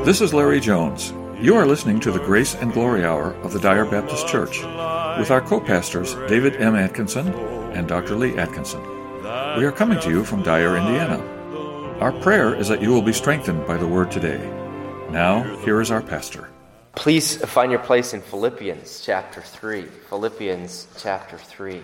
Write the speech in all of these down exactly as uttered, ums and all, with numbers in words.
This is Larry Jones. You are listening to the Grace and Glory Hour of the Dyer Baptist Church with our co-pastors David M. Atkinson and Doctor Lee Atkinson. We are coming to you from Dyer, Indiana. Our prayer is that you will be strengthened by the Word today. Now, here is our pastor. Please find your place in Philippians chapter three. Philippians chapter three.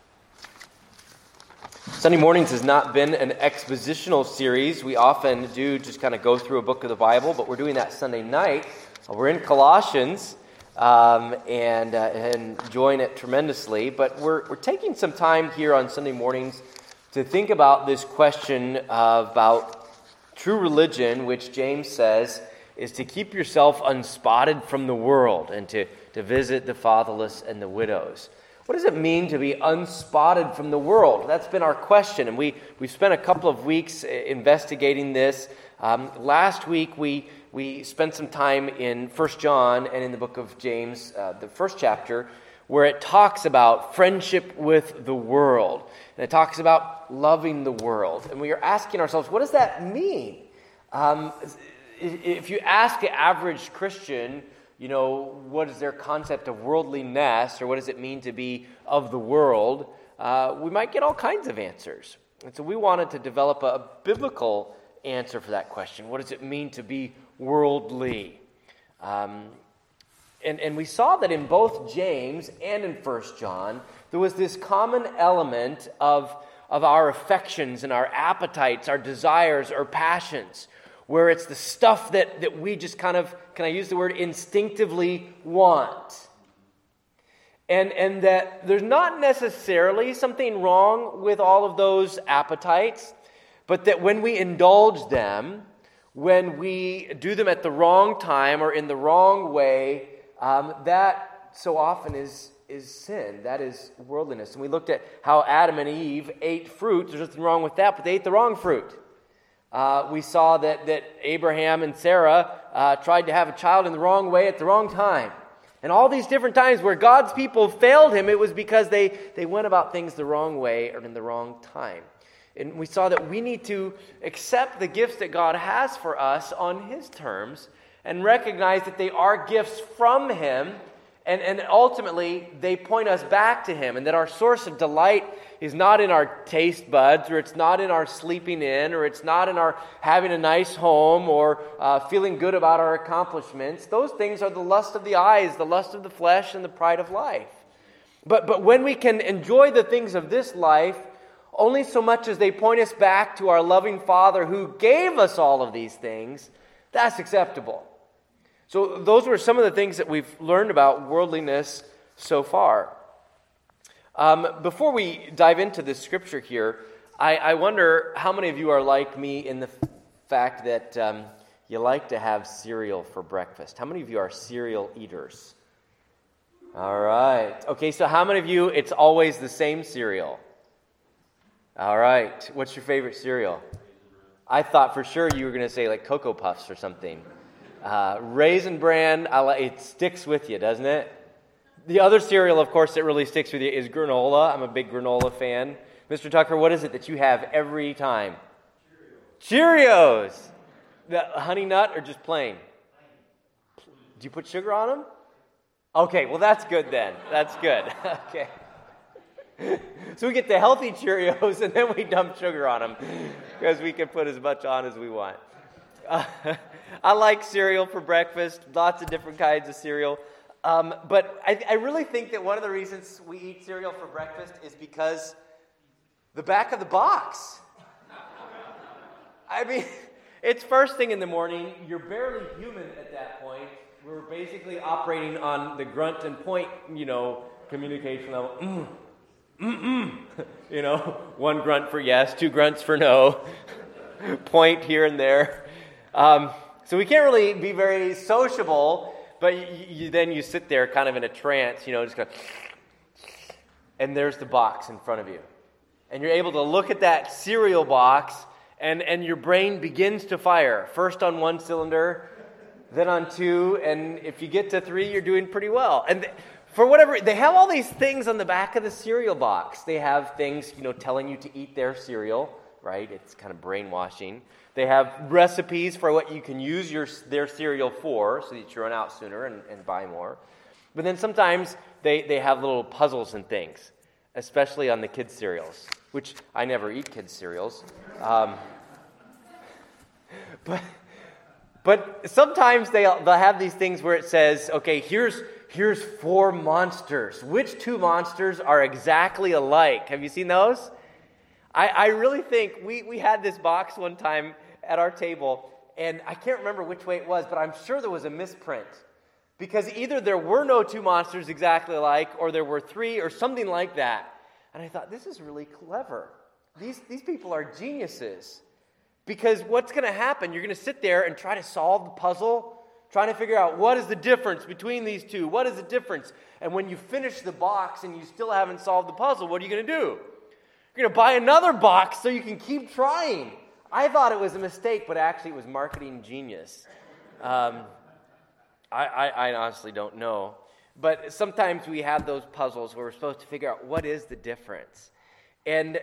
Sunday mornings has not been an expositional series. We often do just kind of go through a book of the Bible, but we're doing that Sunday night. We're in Colossians um, and, uh, and enjoying it tremendously. But we're we're taking some time here on Sunday mornings to think about this question about true religion, which James says is to keep yourself unspotted from the world and to, to visit the fatherless and the widows. What does it mean to be unspotted from the world? That's been our question, and we, we've spent a couple of weeks investigating this. Um, last week, we we spent some time in First John and in the book of James, uh, the first chapter, where it talks about friendship with the world, and it talks about loving the world. And we are asking ourselves, what does that mean? Um, if you ask the average Christian, you know, what is their concept of worldliness, or what does it mean to be of the world, uh, we might get all kinds of answers. And so we wanted to develop a, a biblical answer for that question. What does it mean to be worldly? Um, and, and we saw that in both James and in First John, there was this common element of, of our affections and our appetites, our desires, our passions, where it's the stuff that, that we just kind of, can I use the word, instinctively want. And, and that there's not necessarily something wrong with all of those appetites, but that when we indulge them, when we do them at the wrong time or in the wrong way, um, that so often is, is sin. That is worldliness. And we looked at how Adam and Eve ate fruit. There's nothing wrong with that, but they ate the wrong fruit. Uh, we saw that, that Abraham and Sarah uh, tried to have a child in the wrong way at the wrong time. And all these different times where God's people failed him, it was because they, they went about things the wrong way or in the wrong time. And we saw that we need to accept the gifts that God has for us on His terms and recognize that they are gifts from Him, and, and ultimately they point us back to Him, and that our source of delight is not in our taste buds, or it's not in our sleeping in, or it's not in our having a nice home, or uh, feeling good about our accomplishments. Those things are the lust of the eyes, the lust of the flesh, and the pride of life. But, but when we can enjoy the things of this life, only so much as they point us back to our loving Father who gave us all of these things, that's acceptable. So those were some of the things that we've learned about worldliness so far. Um, before we dive into this scripture here, I, I wonder how many of you are like me in the f- fact that um, you like to have cereal for breakfast. How many of you are cereal eaters? All right. Okay, so how many of you, it's always the same cereal? All right. What's your favorite cereal? I thought for sure you were going to say like Cocoa Puffs or something. Uh, Raisin Bran, I like, it sticks with you, doesn't it? The other cereal, of course, that really sticks with you is granola. I'm a big granola fan. Mister Tucker, what is it that you have every time? Cheerios. Cheerios. The honey nut or just plain? Do you put sugar on them? Okay, well that's good then. That's good. Okay. So we get the healthy Cheerios and then we dump sugar on them because we can put as much on as we want. Uh, I like cereal for breakfast, lots of different kinds of cereal. Um, but I, I really think that one of the reasons we eat cereal for breakfast is because the back of the box. I mean, it's first thing in the morning. You're barely human at that point. We're basically operating on the grunt and point, you know, communication level. Mm, mm-mm. You know, one grunt for yes, two grunts for no. Point here and there. Um, so we can't really be very sociable. But you, you, then you sit there kind of in a trance, you know, just going, and there's the box in front of you. And you're able to look at that cereal box, and, and your brain begins to fire. First on one cylinder, then on two, and if you get to three, you're doing pretty well. And th- for whatever, they have all these things on the back of the cereal box. They have things, you know, telling you to eat their cereal, right? It's kind of brainwashing. They have recipes for what you can use your their cereal for so that you run out sooner and, and buy more. But then sometimes they, they have little puzzles and things, especially on the kids' cereals, which I never eat kids' cereals. Um, but but sometimes they, they'll have these things where it says, okay, here's here's four monsters. Which two monsters are exactly alike? Have you seen those? I, I really think we, we had this box one time at our table, and I can't remember which way it was, but I'm sure there was a misprint. Because either there were no two monsters exactly alike, or there were three, or something like that. And I thought, this is really clever. These, these people are geniuses. Because what's going to happen, you're going to sit there and try to solve the puzzle, trying to figure out what is the difference between these two, what is the difference? And when you finish the box and you still haven't solved the puzzle, what are you going to do? You're going to buy another box so you can keep trying. I thought it was a mistake, but actually it was marketing genius. Um, I, I, I honestly don't know. But sometimes we have those puzzles where we're supposed to figure out what is the difference. And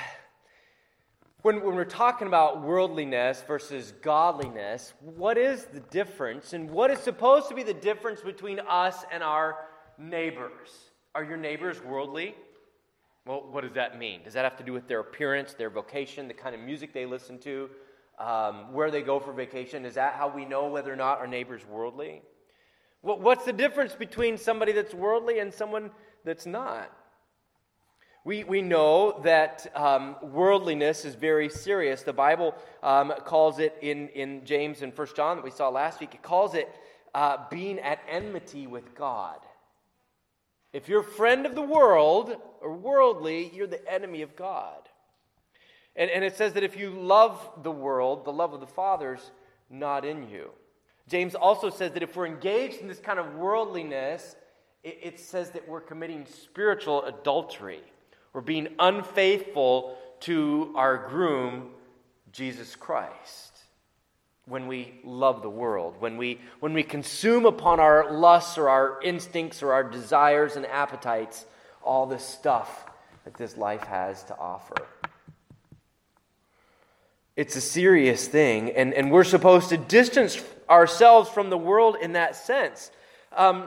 when, when we're talking about worldliness versus godliness, what is the difference? And what is supposed to be the difference between us and our neighbors? Are your neighbors worldly? Well, what does that mean? Does that have to do with their appearance, their vocation, the kind of music they listen to, um, where they go for vacation? Is that how we know whether or not our neighbor's worldly? Well, what's the difference between somebody that's worldly and someone that's not? We we know that um, worldliness is very serious. The Bible um, calls it in, in James and First John that we saw last week, it calls it uh, being at enmity with God. If you're a friend of the world, or worldly, you're the enemy of God. And, and it says that if you love the world, the love of the Father's not in you. James also says that if we're engaged in this kind of worldliness, it, it says that we're committing spiritual adultery. We're being unfaithful to our groom, Jesus Christ. When we love the world, when we when we consume upon our lusts or our instincts or our desires and appetites all this stuff that this life has to offer. It's a serious thing, and, and we're supposed to distance ourselves from the world in that sense. Um,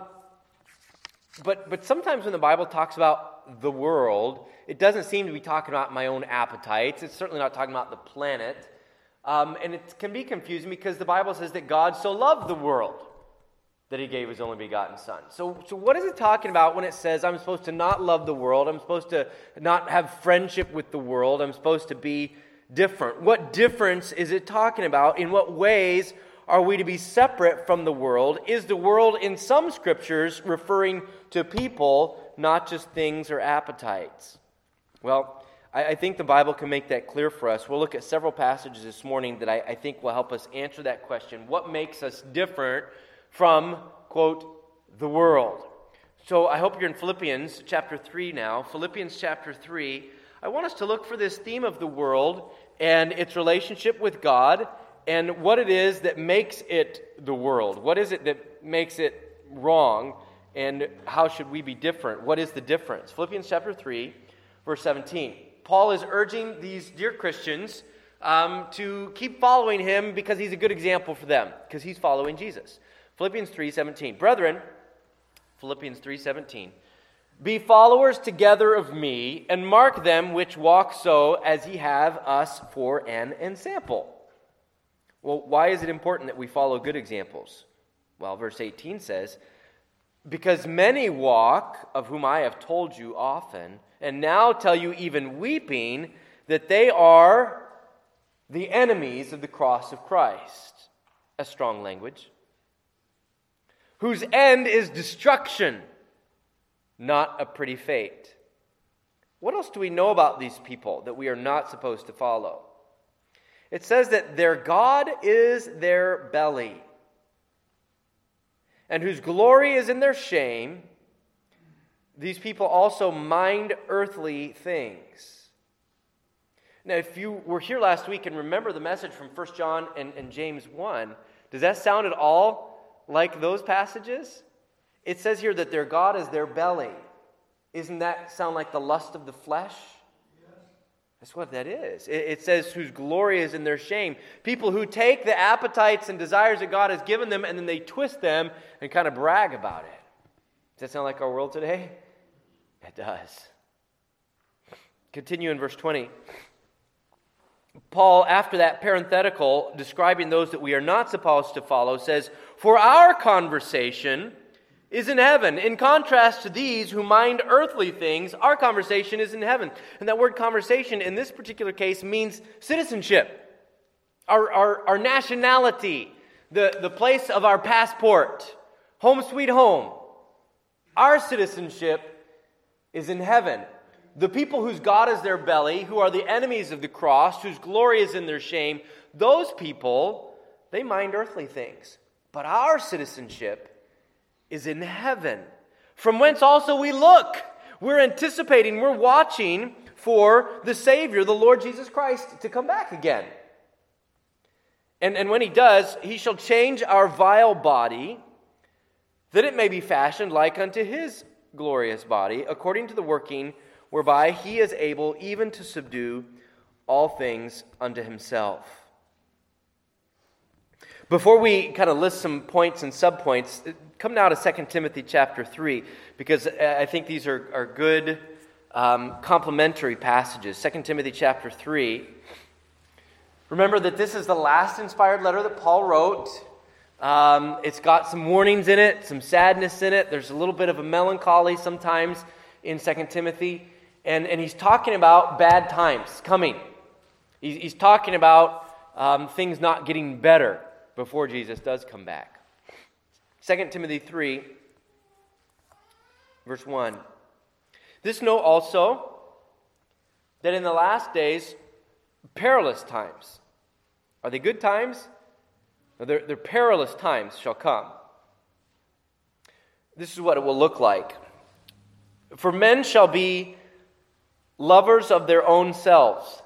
but but sometimes when the Bible talks about the world, it doesn't seem to be talking about my own appetites. It's certainly not talking about the planet. Um, and it can be confusing because the Bible says that God so loved the world that he gave his only begotten Son. So, so what is it talking about when it says I'm supposed to not love the world, I'm supposed to not have friendship with the world, I'm supposed to be different? What difference is it talking about? In what ways are we to be separate from the world? Is the world in some scriptures referring to people, not just things or appetites? Well, I think the Bible can make that clear for us. We'll look at several passages this morning that I, I think will help us answer that question. What makes us different from, quote, the world? So I hope you're in Philippians chapter three now. Philippians chapter three. I want us to look for this theme of the world and its relationship with God and what it is that makes it the world. What is it that makes it wrong and how should we be different? What is the difference? Philippians chapter three, verse seventeen. Paul is urging these dear Christians um, to keep following him because he's a good example for them, because he's following Jesus. Philippians three seventeen. Brethren, Philippians three seventeen. Be followers together of me, and mark them which walk so as ye have us for an ensample. Well, why is it important that we follow good examples? Well, verse eighteen says, because many walk, of whom I have told you often, and now tell you even weeping, that they are the enemies of the cross of Christ. A strong language. Whose end is destruction, not a pretty fate. What else do we know about these people that we are not supposed to follow? It says that their God is their belly, and whose glory is in their shame. These people also mind earthly things. Now, if you were here last week and remember the message from First John and, and James one, does that sound at all like those passages? It says here that their God is their belly. Isn't that sound like the lust of the flesh? Yes. That's what that is. It, it says, whose glory is in their shame. People who take the appetites and desires that God has given them and then they twist them and kind of brag about it. Does that sound like our world today? It does. Continue in verse twenty. Paul, after that parenthetical describing those that we are not supposed to follow, says, for our conversation is in heaven. In contrast to these who mind earthly things, our conversation is in heaven. And that word conversation in this particular case means citizenship, our, our, our nationality, the, the place of our passport, home sweet home. Our citizenship is in heaven. The people whose God is their belly, who are the enemies of the cross, whose glory is in their shame, those people, they mind earthly things. But our citizenship is in heaven, from whence also we look. We're anticipating, we're watching for the Savior, the Lord Jesus Christ, to come back again. And, and when He does, He shall change our vile body, that it may be fashioned like unto His glorious body, according to the working whereby He is able even to subdue all things unto Himself. Before we kind of list some points and subpoints, come now to Second Timothy chapter three, because I think these are, are good um, complementary passages. Second Timothy chapter three. Remember that this is the last inspired letter that Paul wrote. Um, it's got some warnings in it, some sadness in it. There's a little bit of a melancholy sometimes in Second Timothy. And, and he's talking about bad times coming. He's, he's talking about um, things not getting better before Jesus does come back. Second Timothy three, verse one. This know also that in the last days, perilous times. Are they good times? No, they're, they're perilous times shall come. This is what it will look like. For men shall be lovers of their own selves,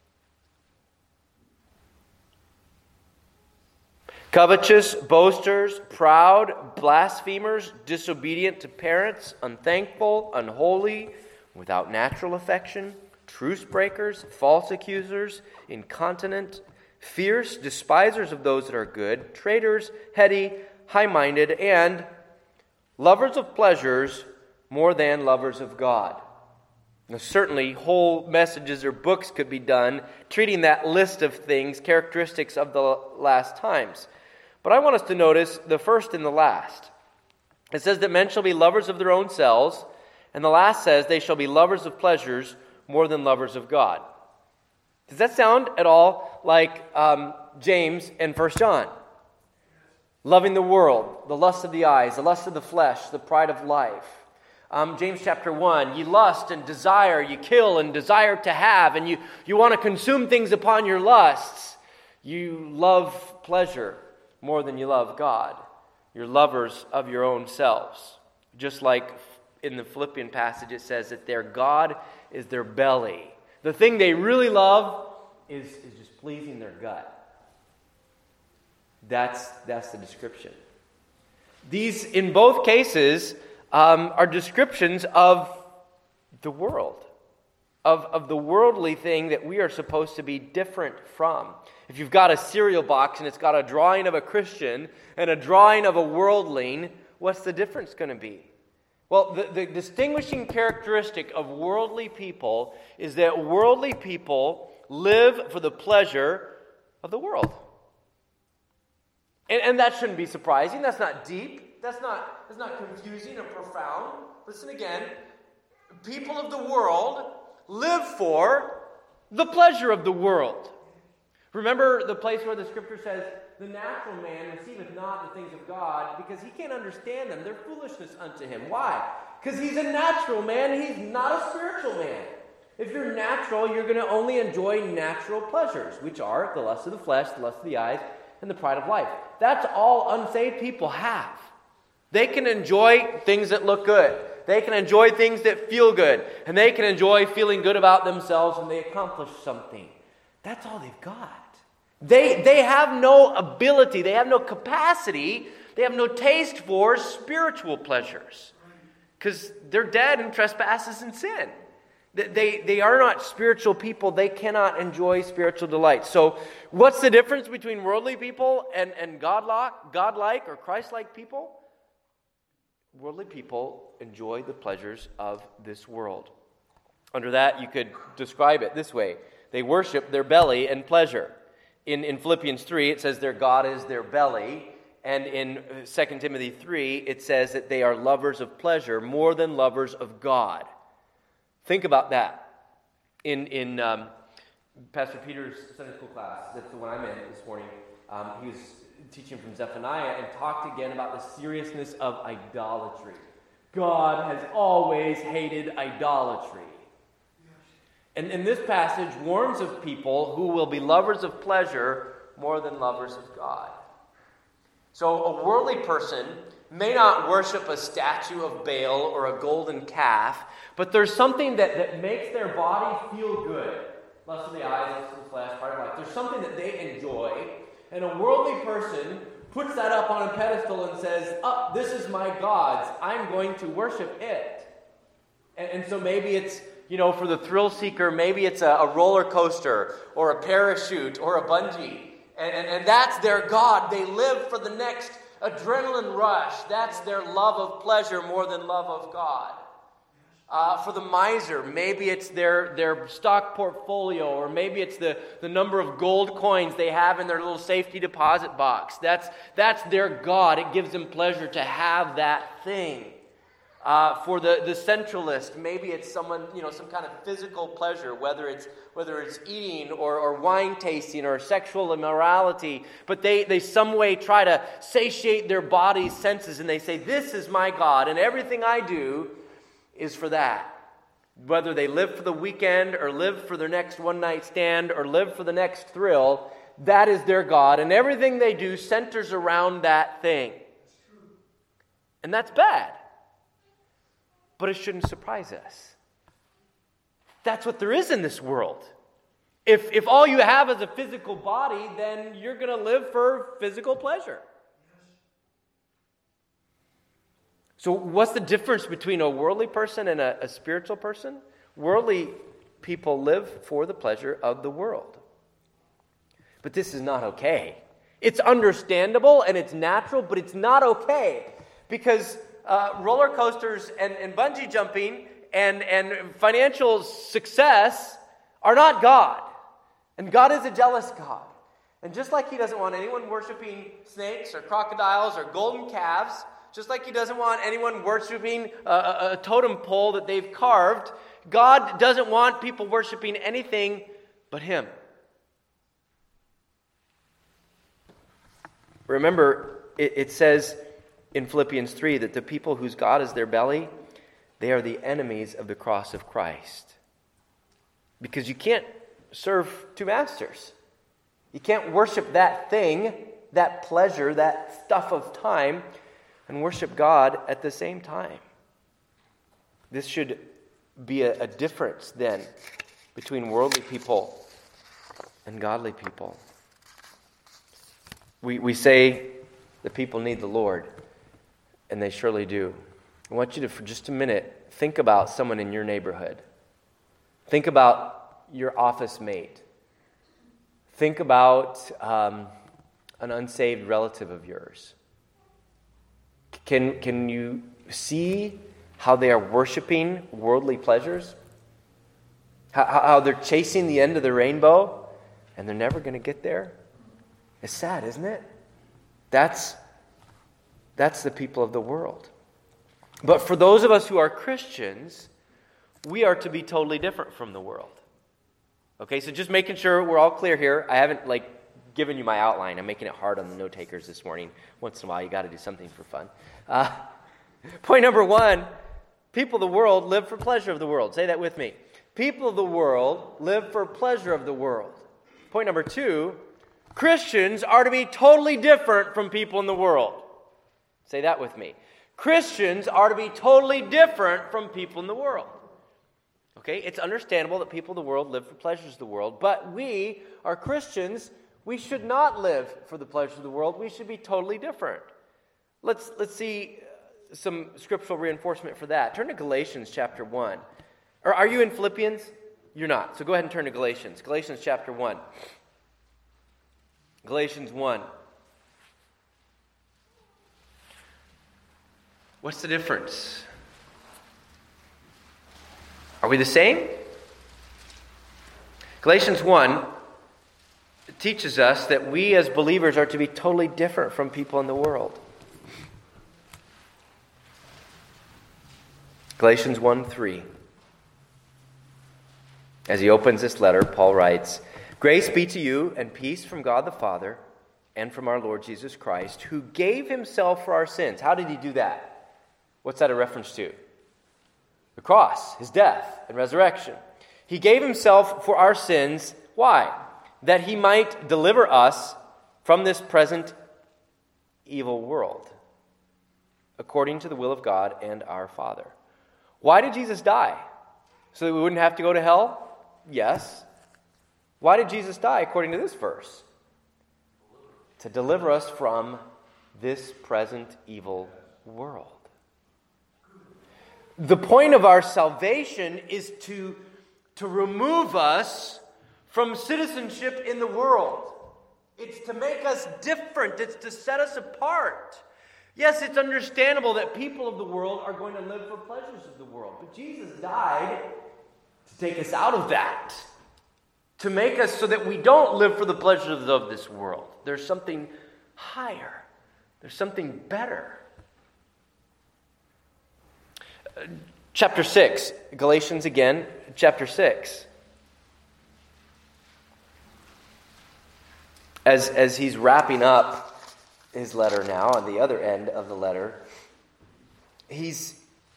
covetous, boasters, proud, blasphemers, disobedient to parents, unthankful, unholy, without natural affection, truce breakers, false accusers, incontinent, fierce, despisers of those that are good, traitors, heady, high-minded, and lovers of pleasures more than lovers of God. Now, certainly, whole messages or books could be done treating that list of things, characteristics of the last times. But I want us to notice the first and the last. It says that men shall be lovers of their own selves, and the last says they shall be lovers of pleasures more than lovers of God. Does that sound at all like um, James and First John? Loving the world, the lust of the eyes, the lust of the flesh, the pride of life. Um, James chapter one, you lust and desire, you kill and desire to have, and you, you want to consume things upon your lusts. You love pleasure more than you love God. You're lovers of your own selves. Just like in the Philippian passage it says that their God is their belly. The thing they really love is, is just pleasing their gut. That's, that's the description. These, in both cases, um, are descriptions of the world, of, of the worldly thing that we are supposed to be different from. If you've got a cereal box and it's got a drawing of a Christian and a drawing of a worldling, what's the difference going to be? Well, the, the distinguishing characteristic of worldly people is that worldly people live for the pleasure of the world. And, and that shouldn't be surprising. That's not deep. That's not, that's not confusing or profound. Listen again. People of the world live for the pleasure of the world. Remember the place where the scripture says, the natural man receiveth not the things of God because he can't understand them. They're foolishness unto him. Why? Because he's a natural man. He's not a spiritual man. If you're natural, you're going to only enjoy natural pleasures, which are the lust of the flesh, the lust of the eyes, and the pride of life. That's all unsaved people have. They can enjoy things that look good. They can enjoy things that feel good. And they can enjoy feeling good about themselves when they accomplish something. That's all they've got. They, they have no ability, they have no capacity, they have no taste for spiritual pleasures. Because they're dead in trespasses and sin. They, they are not spiritual people. They cannot enjoy spiritual delight. So what's the difference between worldly people and, and godlike, godlike or Christ-like people? Worldly people enjoy the pleasures of this world. Under that, you could describe it this way. They worship their belly and pleasure. In, in Philippians three, it says their God is their belly. And in Second Timothy three, it says that they are lovers of pleasure more than lovers of God. Think about that. In in um, Pastor Peter's Sunday school class, that's the one I'm in this morning, um, he was teaching from Zephaniah and talked again about the seriousness of idolatry. God has always hated idolatry. And, and this passage warns of people who will be lovers of pleasure more than lovers of God. So a worldly person may not worship a statue of Baal or a golden calf, but there's something that, that makes their body feel good. Lust of the eyes, lust of the flesh, part of life. There's something that they enjoy, and a worldly person puts that up on a pedestal and says, oh, this is my God's. I'm going to worship it. And, and so maybe it's, you know, for the thrill seeker, maybe it's a, a roller coaster or a parachute or a bungee. And, and, and that's their God. They live for the next adrenaline rush. That's their love of pleasure more than love of God. Uh, for the miser, maybe it's their, their stock portfolio, or maybe it's the, the number of gold coins they have in their little safety deposit box. That's, that's their God. It gives them pleasure to have that thing. Uh, for the, the centralist, maybe it's someone, you know, some kind of physical pleasure, whether it's whether it's eating or, or wine tasting or sexual immorality, but they, they some way try to satiate their body's senses, and they say, this is my God, and everything I do is for that. Whether they live for the weekend or live for their next one-night stand or live for the next thrill, that is their God, and everything they do centers around that thing. And that's bad. But it shouldn't surprise us. That's what there is in this world. If, if all you have is a physical body, then you're going to live for physical pleasure. So what's the difference between a worldly person and a, a spiritual person? Worldly people live for the pleasure of the world. But this is not okay. It's understandable and it's natural, but it's not okay. Because Uh, roller coasters and, and bungee jumping and, and financial success are not God. And God is a jealous God. And just like He doesn't want anyone worshiping snakes or crocodiles or golden calves, just like He doesn't want anyone worshiping a, a, a totem pole that they've carved, God doesn't want people worshiping anything but Him. Remember, it, it says in Philippians three that the people whose God is their belly, they are the enemies of the cross of Christ. Because you can't serve two masters. You can't worship that thing, that pleasure, that stuff of time, and worship God at the same time. This should be a, a difference then between worldly people and godly people. We, we say the people need the Lord. And they surely do. I want you to, for just a minute, think about someone in your neighborhood. Think about your office mate. Think about um, an unsaved relative of yours. Can, can you see how they are worshiping worldly pleasures? How, how they're chasing the end of the rainbow, and they're never going to get there? It's sad, isn't it? That's That's the people of the world. But for those of us who are Christians, we are to be totally different from the world. Okay, so just making sure we're all clear here. I haven't like given you my outline. I'm making it hard on the note takers this morning. Once in a while, you got to do something for fun. Uh, point number one, people of the world live for pleasure of the world. Say that with me. People of the world live for pleasure of the world. Point number two, Christians are to be totally different from people in the world. Say that with me. Christians are to be totally different from people in the world. Okay, it's understandable that people of the world live for pleasures of the world, but we are Christians. We should not live for the pleasures of the world. We should be totally different. Let's let's see some scriptural reinforcement for that. Turn to Galatians chapter one. Or are you in Philippians? You're not. So go ahead and turn to Galatians. Galatians chapter one. Galatians one. What's the difference? Are we the same? Galatians one teaches us that we as believers are to be totally different from people in the world. Galatians one three. As he opens this letter, Paul writes, "Grace be to you and peace from God the Father and from our Lord Jesus Christ, who gave himself for our sins." How did he do that? What's that a reference to? The cross, his death and resurrection. He gave himself for our sins. Why? That he might deliver us from this present evil world, according to the will of God and our Father. Why did Jesus die? So that we wouldn't have to go to hell? Yes. Why did Jesus die according to this verse? To deliver us from this present evil world. The point of our salvation is to, to remove us from citizenship in the world. It's to make us different. It's to set us apart. Yes, it's understandable that people of the world are going to live for pleasures of the world. But Jesus died to take us out of that. To make us so that we don't live for the pleasures of this world. There's something higher. There's something better. Uh, chapter six. Galatians again, chapter six. As, as he's wrapping up his letter now, on the other end of the letter, he's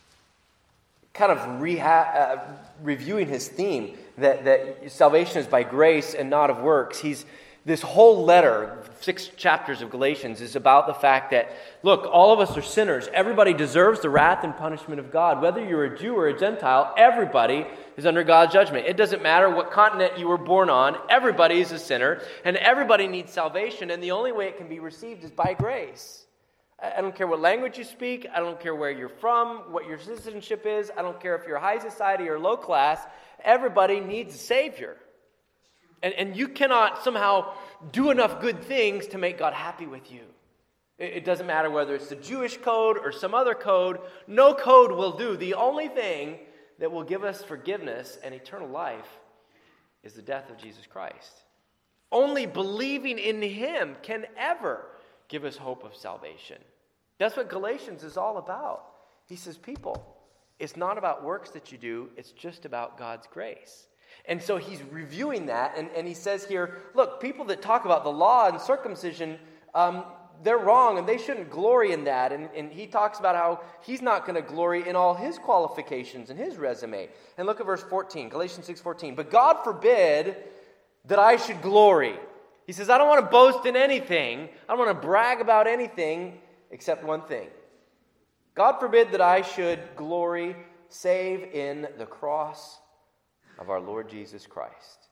kind of reha- uh, reviewing his theme that, that salvation is by grace and not of works. He's this whole letter, six chapters of Galatians, is about the fact that, look, all of us are sinners. Everybody deserves the wrath and punishment of God. Whether you're a Jew or a Gentile, everybody is under God's judgment. It doesn't matter what continent you were born on. Everybody is a sinner, and everybody needs salvation, and the only way it can be received is by grace. I don't care what language you speak. I don't care where you're from, what your citizenship is. I don't care if you're high society or low class. Everybody needs a Savior. And, and you cannot somehow do enough good things to make God happy with you. It, it doesn't matter whether it's the Jewish code or some other code. No code will do. The only thing that will give us forgiveness and eternal life is the death of Jesus Christ. Only believing in Him can ever give us hope of salvation. That's what Galatians is all about. He says, people, it's not about works that you do, it's just about God's grace. And so he's reviewing that, and, and he says here, look, people that talk about the law and circumcision, um, they're wrong, and they shouldn't glory in that. And, and he talks about how he's not going to glory in all his qualifications and his resume. And look at verse fourteen, Galatians six fourteen. But God forbid that I should glory. He says, I don't want to boast in anything. I don't want to brag about anything except one thing. God forbid that I should glory save in the cross of our Lord Jesus Christ,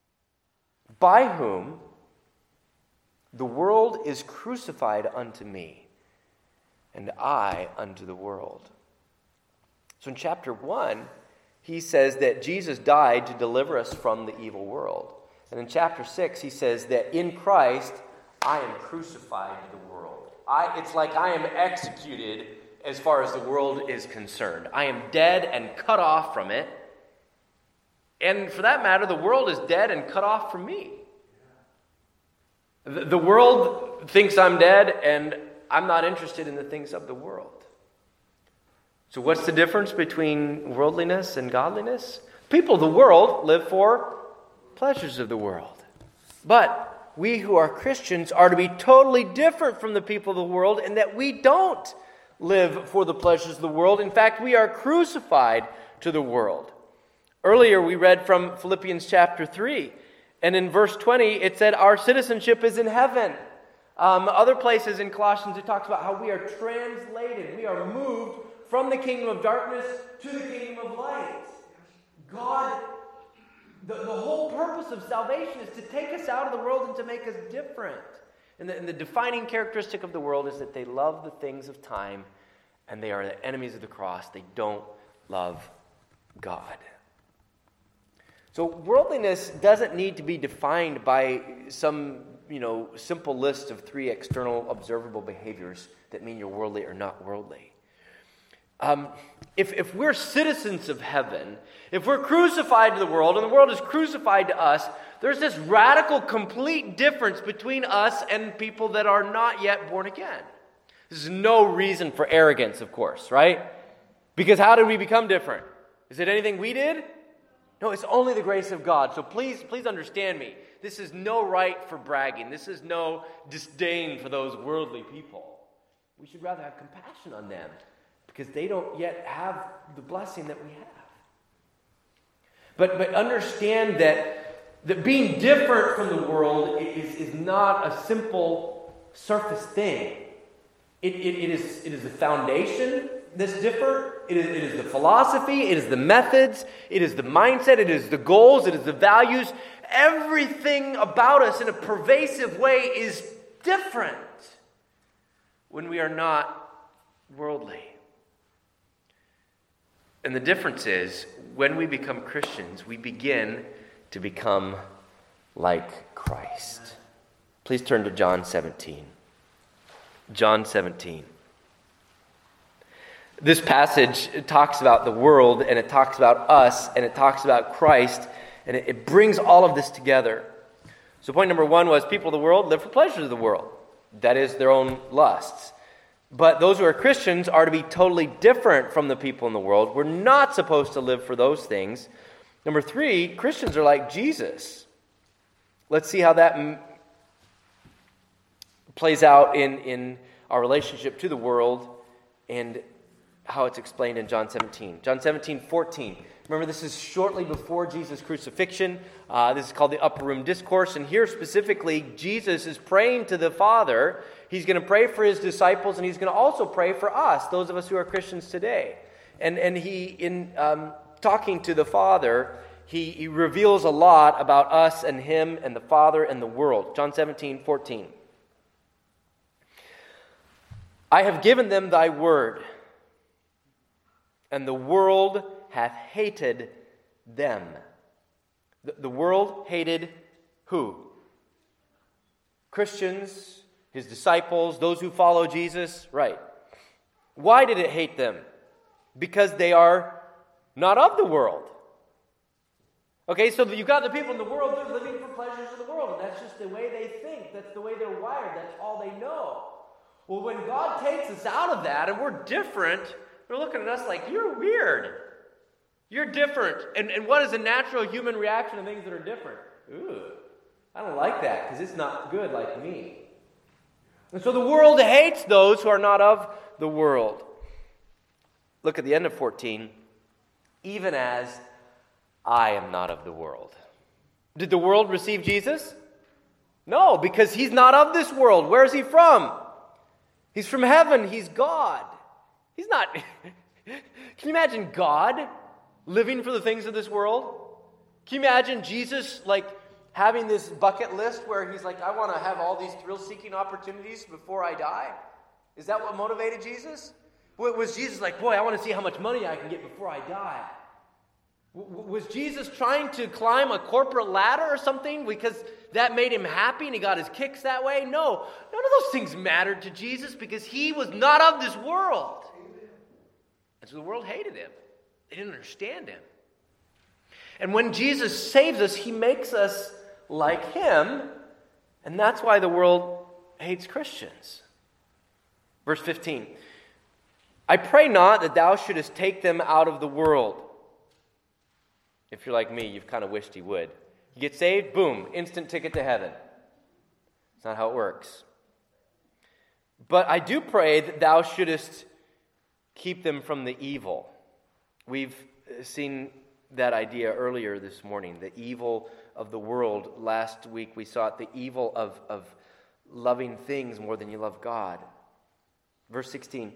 by whom the world is crucified unto me, and I unto the world. So in chapter one, he says that Jesus died to deliver us from the evil world. And in chapter six, he says that in Christ, I am crucified to the world. I, it's like I am executed as far as the world is concerned. I am dead and cut off from it. And for that matter, the world is dead and cut off from me. The, the world thinks I'm dead, and I'm not interested in the things of the world. So what's the difference between worldliness and godliness? People of the world live for pleasures of the world. But we who are Christians are to be totally different from the people of the world in that we don't live for the pleasures of the world. In fact, we are crucified to the world. Earlier we read from Philippians chapter three, and in verse twenty it said our citizenship is in heaven. Um, other places in Colossians it talks about how we are translated. We are moved from the kingdom of darkness to the kingdom of light. God, the, the whole purpose of salvation is to take us out of the world and to make us different. And the, and the defining characteristic of the world is that they love the things of time, and they are the enemies of the cross. They don't love God. So worldliness doesn't need to be defined by some, you know, simple list of three external observable behaviors that mean you're worldly or not worldly. Um, if, if we're citizens of heaven, if we're crucified to the world and the world is crucified to us, there's this radical, complete difference between us and people that are not yet born again. This is no reason for arrogance, of course, right? Because how did we become different? Is it anything we did? No, it's only the grace of God. So please, please understand me. This is no right for bragging. This is no disdain for those worldly people. We should rather have compassion on them because they don't yet have the blessing that we have. But, but understand that, that being different from the world is, is not a simple surface thing. It, it, it, is, it is the foundation that's different. It is, it is the philosophy. It is the methods. It is the mindset. It is the goals. It is the values. Everything about us in a pervasive way is different when we are not worldly. And the difference is, when we become Christians, we begin to become like Christ. Please turn to John seventeen. John seventeen. This passage talks about the world, and it talks about us, and it talks about Christ, and it, it brings all of this together. So point number one was people of the world live for pleasures of the world. That is, their own lusts. But those who are Christians are to be totally different from the people in the world. We're not supposed to live for those things. Number three, Christians are like Jesus. Let's see how that m- plays out in, in our relationship to the world and how it's explained in John seventeen. John seventeen, fourteen. Remember, this is shortly before Jesus' crucifixion. Uh, this is called the Upper Room Discourse. And here specifically, Jesus is praying to the Father. He's going to pray for his disciples, and he's going to also pray for us, those of us who are Christians today. And, and he, in um, talking to the Father, he, he reveals a lot about us and him and the Father and the world. John seventeen, fourteen. I have given them thy word, and the world hath hated them. The, the world hated who? Christians, his disciples, those who follow Jesus. Right. Why did it hate them? Because they are not of the world. Okay, so you've got the people in the world, they're living for pleasures of the world, and that's just the way they think. That's the way they're wired. That's all they know. Well, when God takes us out of that and we're different, they're looking at us like, you're weird. You're different. And, and what is a natural human reaction to things that are different? Ooh, I don't like that because it's not good like me. And so the world hates those who are not of the world. Look at the end of fourteen. Even as I am not of the world. Did the world receive Jesus? No, because he's not of this world. Where is he from? He's from heaven. He's God. He's not... Can you imagine God living for the things of this world? Can you imagine Jesus like having this bucket list where he's like, I want to have all these thrill-seeking opportunities before I die? Is that what motivated Jesus? Was Jesus like, boy, I want to see how much money I can get before I die? Was Jesus trying to climb a corporate ladder or something because that made him happy and he got his kicks that way? No, none of those things mattered to Jesus because he was not of this world. And so the world hated him. They didn't understand him. And when Jesus saves us, he makes us like him, and that's why the world hates Christians. Verse fifteen. I pray not that thou shouldest take them out of the world. If you're like me, you've kind of wished he would. You get saved, boom, instant ticket to heaven. It's not how it works. But I do pray that thou shouldest keep them from the evil. We've seen that idea earlier this morning, the evil of the world. Last week we saw it, the evil of, of loving things more than you love God. Verse sixteen.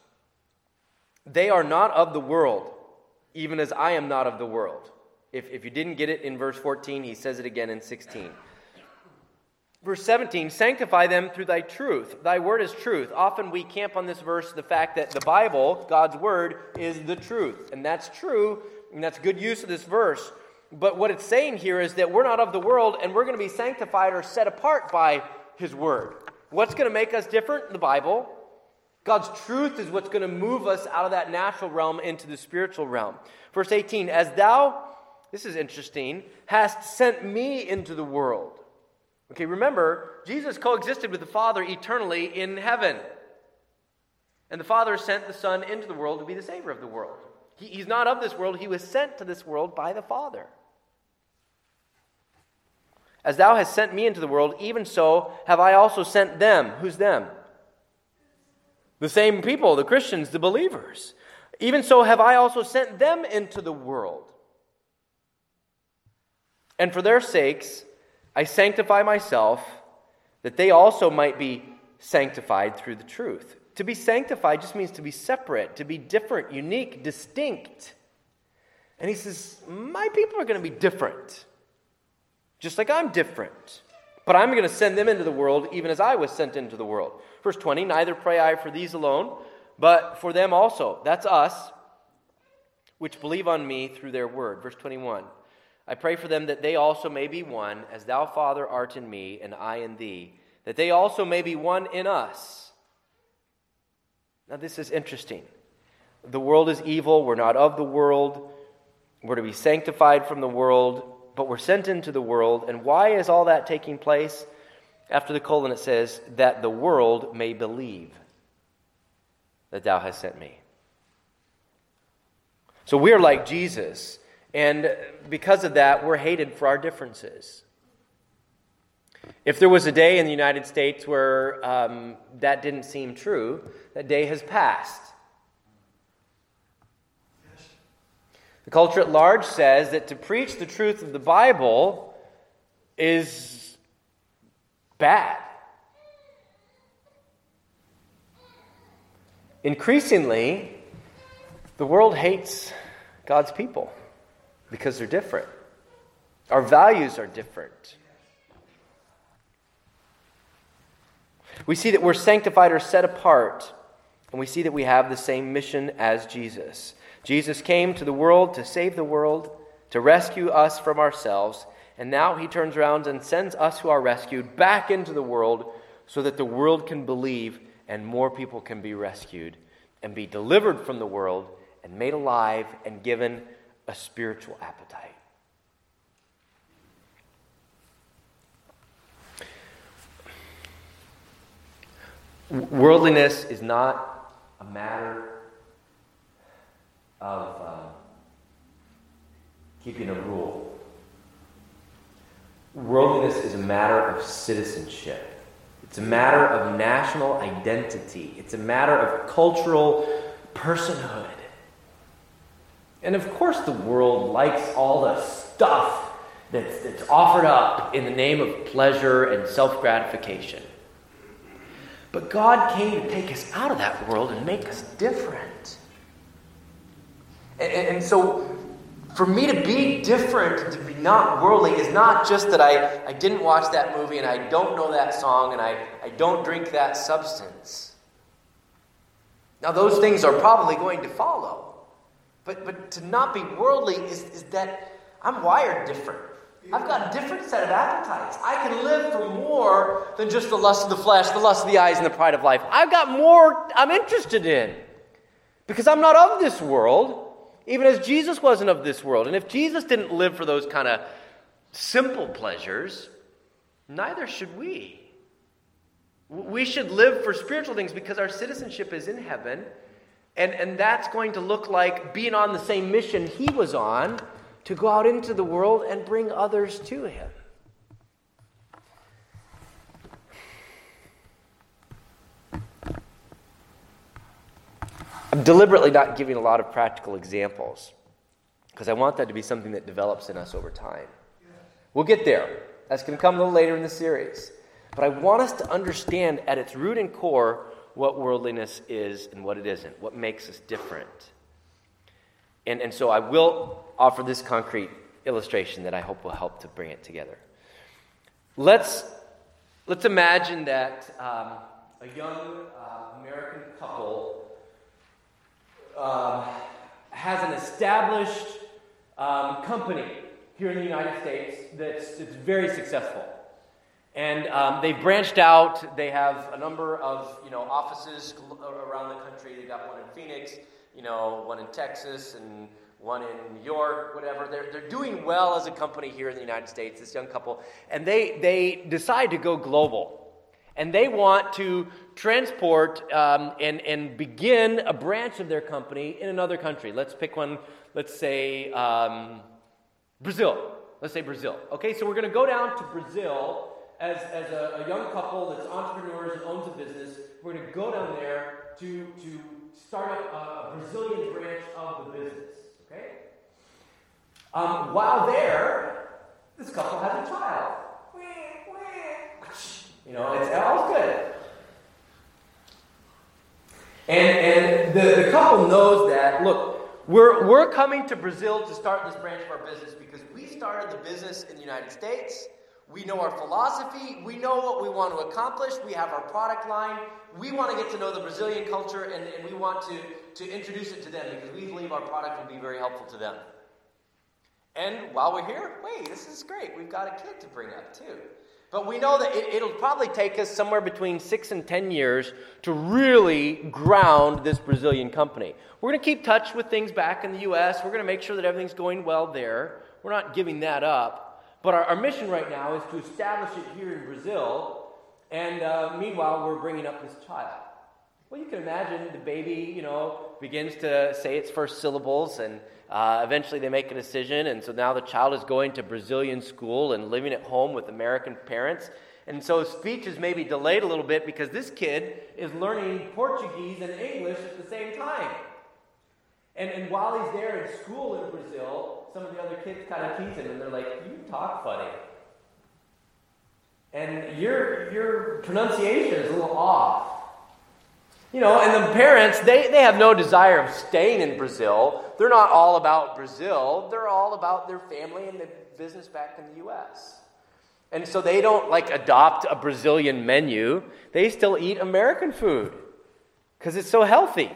They are not of the world, even as I am not of the world. If, if you didn't get it in verse fourteen, he says it again in sixteen. Verse seventeen, sanctify them through thy truth. Thy word is truth. Often we camp on this verse, the fact that the Bible, God's word, is the truth. And that's true, and that's good use of this verse. But what it's saying here is that we're not of the world, and we're going to be sanctified or set apart by His Word. What's going to make us different? The Bible. God's truth is what's going to move us out of that natural realm into the spiritual realm. Verse eighteen, as thou, this is interesting, hast sent me into the world. Okay, remember, Jesus coexisted with the Father eternally in heaven. And the Father sent the Son into the world to be the Savior of the world. He, he's not of this world. He was sent to this world by the Father. As thou hast sent me into the world, even so have I also sent them. Who's them? The same people, the Christians, the believers. Even so have I also sent them into the world. And for their sakes I sanctify myself, that they also might be sanctified through the truth. To be sanctified just means to be separate, to be different, unique, distinct. And he says, my people are going to be different, just like I'm different. But I'm going to send them into the world even as I was sent into the world. Verse twenty, neither pray I for these alone, but for them also. That's us, which believe on me through their word. Verse twenty-one, I pray for them that they also may be one, as thou, Father, art in me, and I in thee, that they also may be one in us. Now this is interesting. The world is evil. We're not of the world. We're to be sanctified from the world, but we're sent into the world. And why is all that taking place? After the colon it says, that the world may believe that thou hast sent me. So we're like Jesus, and because of that, we're hated for our differences. If there was a day in the United States where um, that didn't seem true, that day has passed. The culture at large says that to preach the truth of the Bible is bad. Increasingly, the world hates God's people because they're different. Our values are different. We see that we're sanctified or set apart, and we see that we have the same mission as Jesus. Jesus came to the world to save the world, to rescue us from ourselves, and now he turns around and sends us who are rescued back into the world so that the world can believe and more people can be rescued and be delivered from the world and made alive and given a spiritual appetite. Worldliness is not a matter of um, keeping a rule. Worldliness is a matter of citizenship. It's a matter of national identity. It's a matter of cultural personhood. And of course the world likes all the stuff that's, that's offered up in the name of pleasure and self-gratification. But God came to take us out of that world and make us different. And, and so for me to be different, to be not worldly, is not just that I, I didn't watch that movie and I don't know that song and I, I don't drink that substance. Now those things are probably going to follow. But but to not be worldly is, is that I'm wired different. I've got a different set of appetites. I can live for more than just the lust of the flesh, the lust of the eyes, and the pride of life. I've got more I'm interested in. Because I'm not of this world, even as Jesus wasn't of this world. And if Jesus didn't live for those kind of simple pleasures, neither should we. We should live for spiritual things because our citizenship is in heaven. And, and that's going to look like being on the same mission he was on, to go out into the world and bring others to him. I'm deliberately not giving a lot of practical examples because I want that to be something that develops in us over time. We'll get there. That's going to come a little later in the series. But I want us to understand at its root and core what worldliness is and what it isn't, what makes us different. And, and so I will offer this concrete illustration that I hope will help to bring it together. Let's, let's imagine that um, a young uh, American couple um, has an established um, company here in the United States that's, that's very successful. And um, they've branched out. They have a number of, you know, offices around the country. They've got one in Phoenix, you know, one in Texas, and one in New York, whatever. They're they're doing well as a company here in the United States, this young couple. And they, they decide to go global. And they want to transport um, and, and begin a branch of their company in another country. Let's pick one, let's say um, Brazil. Let's say Brazil. Okay, so we're going to go down to Brazil as, as a, a young couple that's entrepreneurs and owns a business. We're going to go down there to, to start a, a Brazilian branch of the business. Okay? Um, while there, this couple has a child. You know, it's all good. And and the, the couple knows that, look, we're we're coming to Brazil to start this branch of our business because we started the business in the United States. We know our philosophy. We know what we want to accomplish. We have our product line. We want to get to know the Brazilian culture, and, and we want to, to introduce it to them because we believe our product will be very helpful to them. And while we're here, wait, this is great. We've got a kid to bring up too. But we know that it, it'll probably take us somewhere between six and ten years to really ground this Brazilian company. We're going to keep touch with things back in the U S. We're going to make sure that everything's going well there. We're not giving that up. But our, our mission right now is to establish it here in Brazil. And uh, meanwhile, we're bringing up this child. Well, you can imagine the baby, you know, begins to say its first syllables, and uh, eventually they make a decision, and so now the child is going to Brazilian school and living at home with American parents. And so speech is maybe delayed a little bit because this kid is learning Portuguese and English at the same time. And, and while he's there in school in Brazil, some of the other kids kind of tease him, and they're like, "You talk funny. And your your pronunciation is a little off." You know, and the parents, they, they have no desire of staying in Brazil. They're not all about Brazil. They're all about their family and the business back in the U S. And so they don't, like, adopt a Brazilian menu. They still eat American food because it's so healthy.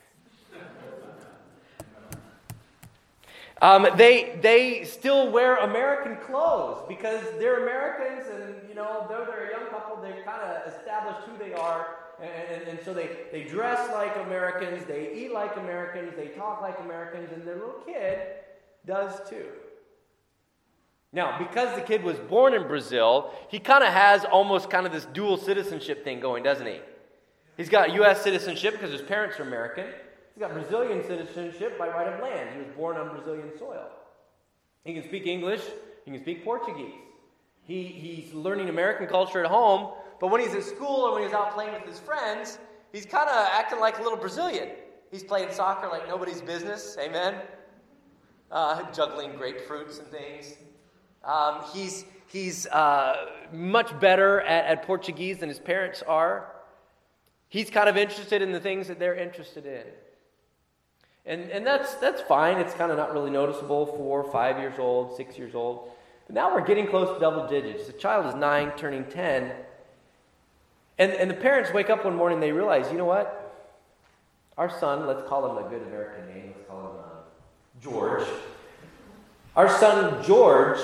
Um, they they still wear American clothes because they're Americans, and, you know, though they're a young couple, they've kind of established who they are. And, and, and so they, they dress like Americans, they eat like Americans, they talk like Americans, and their little kid does too. Now, because the kid was born in Brazil, he kind of has almost kind of this dual citizenship thing going, doesn't he? He's got U S citizenship because his parents are American. He's got Brazilian citizenship by right of land. He was born on Brazilian soil. He can speak English, he can speak Portuguese. He, he's learning American culture at home, but when he's at school or when he's out playing with his friends, he's kind of acting like a little Brazilian. He's playing soccer like nobody's business, amen? Uh, juggling grapefruits and things. Um, he's he's uh, much better at, at Portuguese than his parents are. He's kind of interested in the things that they're interested in. And and that's that's fine. It's kind of not really noticeable for five years old, six years old. But now we're getting close to double digits. The child is nine, turning ten. And, and the parents wake up one morning and they realize, you know what? Our son, let's call him a good American name. Let's call him uh, George. Our son, George,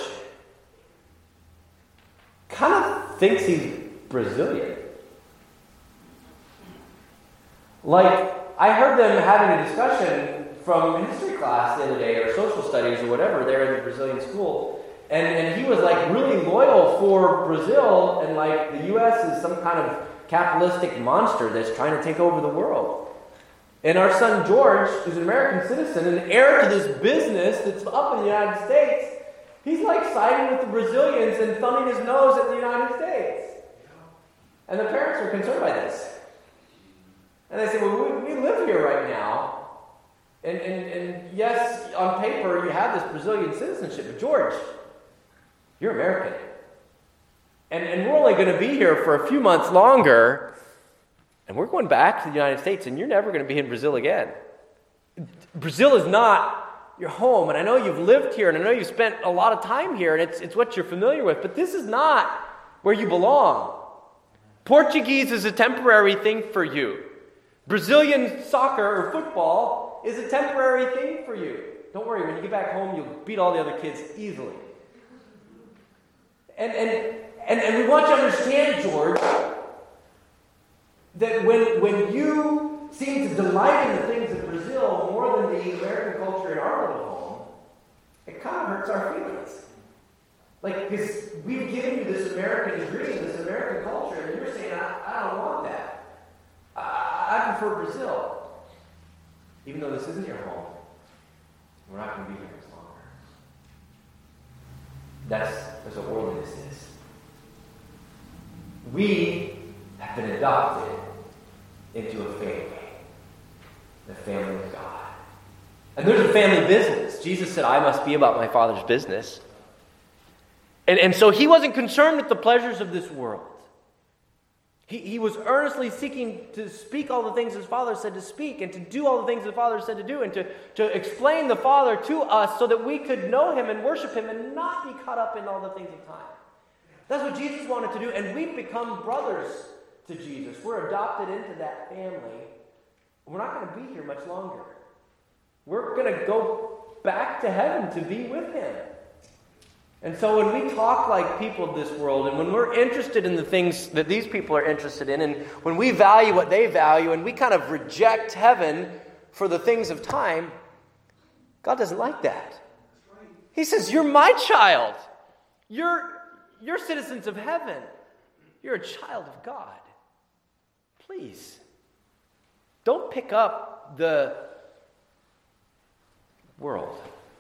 kind of thinks he's Brazilian. Like, I heard them having a discussion from history class the other day, or social studies or whatever, there in the Brazilian school. And, and he was like really loyal for Brazil, and like the U S is some kind of capitalistic monster that's trying to take over the world. And our son George, who's an American citizen and heir to this business that's up in the United States, he's like siding with the Brazilians and thumbing his nose at the United States. And the parents are concerned by this. And they say, well, we, we live here right now. And, and, and yes, on paper, you have this Brazilian citizenship. But George, you're American. And, and we're only going to be here for a few months longer. And we're going back to the United States, and you're never going to be in Brazil again. Brazil is not your home. And I know you've lived here, and I know you've spent a lot of time here, and it's, it's what you're familiar with. But this is not where you belong. Portuguese is a temporary thing for you. Brazilian soccer or football is a temporary thing for you. Don't worry, when you get back home, you'll beat all the other kids easily. And, and, and, and we want you to understand, George, that when, when you seem to delight in the things of Brazil more than the American culture in our little home, it kind of hurts our feelings. Like, because we've given you this American dream, this American culture, and you're saying, I, I don't want that. I, I prefer Brazil. Even though this isn't your home, we're not going to be here as longer. That's, that's what worldliness is. We have been adopted into a family. The family of God. And there's a family business. Jesus said, I must be about my Father's business. And, and so he wasn't concerned with the pleasures of this world. He, he was earnestly seeking to speak all the things his Father said to speak and to do all the things the Father said to do and to, to explain the Father to us so that we could know him and worship him and not be caught up in all the things of time. That's what Jesus wanted to do, and we've become brothers to Jesus. We're adopted into that family. We're not going to be here much longer. We're going to go back to heaven to be with him. And so when we talk like people of this world, and when we're interested in the things that these people are interested in, and when we value what they value, and we kind of reject heaven for the things of time, God doesn't like that. He says, you're my child. You're, you're citizens of heaven. You're a child of God. Please, don't pick up the world.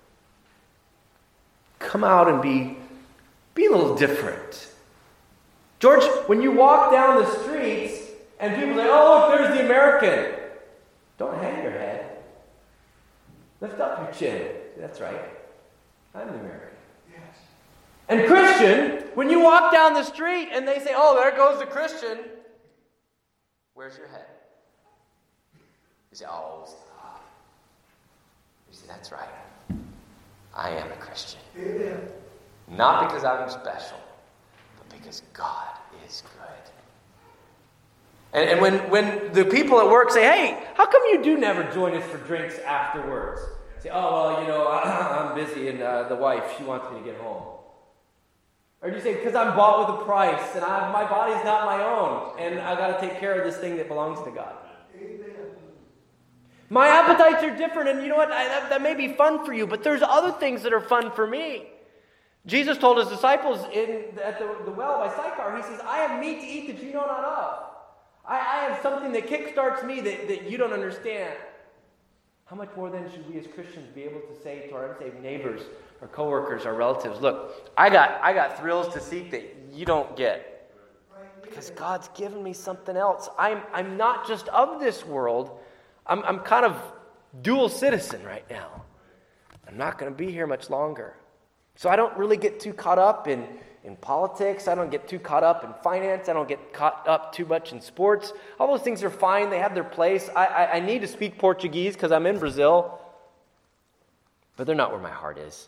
Come out and be, be a little different. George, when you walk down the streets and people say, oh, look, there's the American. Don't hang your head. Lift up your chin. That's right. I'm the American. Yes. And Christian, when you walk down the street and they say, oh, there goes the Christian, where's your head? You say, oh, stop. You say, that's right. I am a Christian. Amen. Not because I'm special, but because God is good. And, and when, when the people at work say, hey, how come you do never join us for drinks afterwards? Say, oh, well, you know, I, I'm busy and uh, the wife, she wants me to get home. Or do you say, because I'm bought with a price and I, my body's not my own and I got to take care of this thing that belongs to God? Amen. My appetites are different, and you know what? I, that, that may be fun for you, but there's other things that are fun for me. Jesus told his disciples in, at the, the well by Sychar, he says, I have meat to eat that you know not of. I, I have something that kickstarts me that, that you don't understand. How much more then should we as Christians be able to say to our unsaved neighbors, our coworkers, our relatives, look, I got, I got thrills to seek that you don't get. Because God's given me something else. I'm, I'm not just of this world. I'm, I'm kind of dual citizen right now. I'm not going to be here much longer. So I don't really get too caught up in, in politics. I don't get too caught up in finance. I don't get caught up too much in sports. All those things are fine. They have their place. I, I, I need to speak Portuguese because I'm in Brazil. But they're not where my heart is.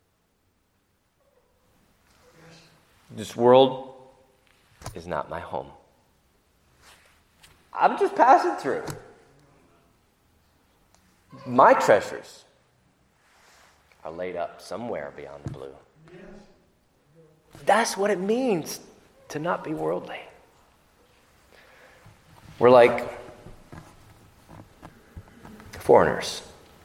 This world is not my home. I'm just passing through. My treasures are laid up somewhere beyond the blue. That's what it means to not be worldly. We're like foreigners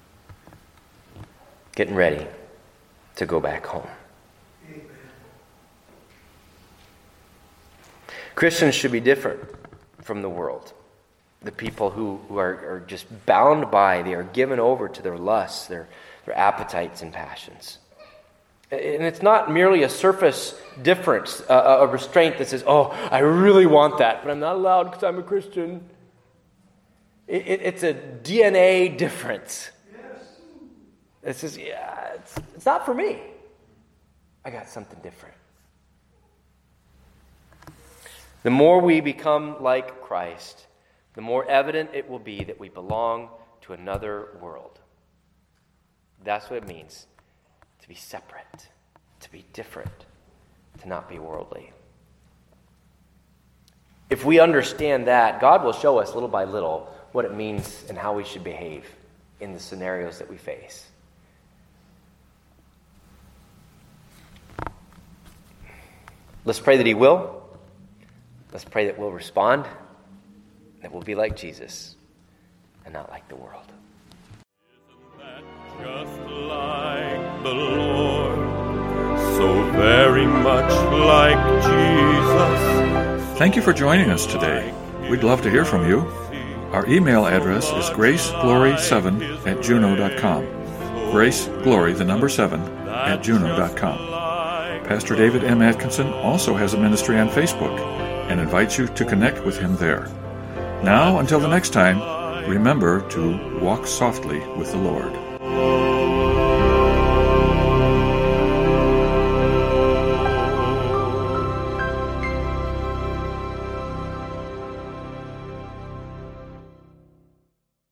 getting ready to go back home. Christians should be different from the world. The people who, who are, are just bound by, they are given over to their lusts, their, their appetites and passions. And it's not merely a surface difference, uh, a restraint that says, oh, I really want that, but I'm not allowed because I'm a Christian. It, it, it's a D N A difference. Yes. It says, yeah, it's, it's not for me. I got something different. The more we become like Christ, the more evident it will be that we belong to another world. That's what it means to be separate, to be different, to not be worldly. If we understand that, God will show us little by little what it means and how we should behave in the scenarios that we face. Let's pray that he will. Let's pray that we'll respond, that we'll be like Jesus and not like the world. Isn't that just like the Lord? So very much like Jesus. Thank you for joining us today. We'd love to hear from you. Our email address is grace glory seven at juno dot com. graceglory, the number seven, at juno dot com. Pastor David M. Atkinson also has a ministry on Facebook and invites you to connect with him there. Now, until the next time, remember to walk softly with the Lord.